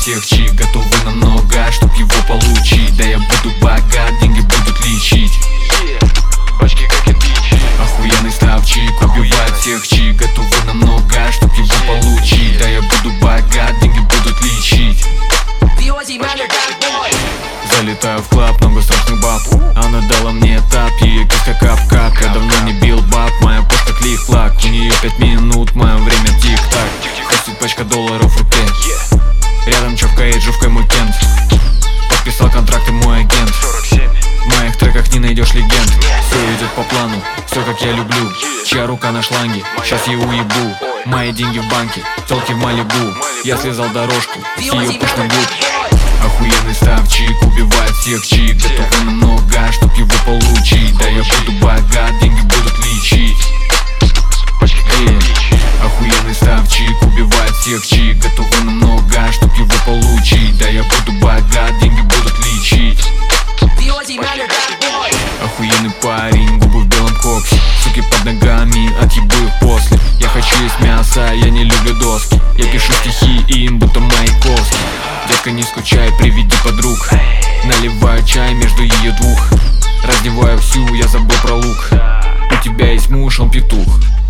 всех чик, готовы на много, чтоб его получить. Да я буду богат, деньги будут лечить. Бачки как кирпичи. Охуенный ставчик, убивает всех чик, готовы на много, чтоб его получить. Да я буду богат, деньги будут лечить. Залетаю в клаб, много страшных баб. Она дала мне этап, ее киска кап-кап. Я давно не бил баб, моя почта клик-клак. У нее 5 минут, мое время тик-так. Хостит пачка долларов в руке. Рядом чёвкает жувкой мой кент. Подписал контракт и мой агент. 47. В моих треках не найдешь легенд. Все идет по плану, все как я люблю. Чья рука на шланге, сейчас я уебу. Мои деньги в банке, телки в Малибу. Я слезал дорожку, с ее пышным губ. Охуенный ставчик, убивает всех чик, готовы на много, чтоб его получить. Да я буду богат, деньги будут лечить. Охуенный ставчик, убивает всех чик, готовы на много, чтоб его получить. Да я буду богат, деньги будут лечить. Охуенный парень, губы в белом коксе, суки под ногами, отъебу их после. Я хочу есть мясо, я не люблю доски. Я пишу стихи им, будто Маяковский. Детка, не скучай, приведи подруг. Наливаю чай между ее двух. Раздеваю всю, я забыл про лук. У тебя есть муж, он петух.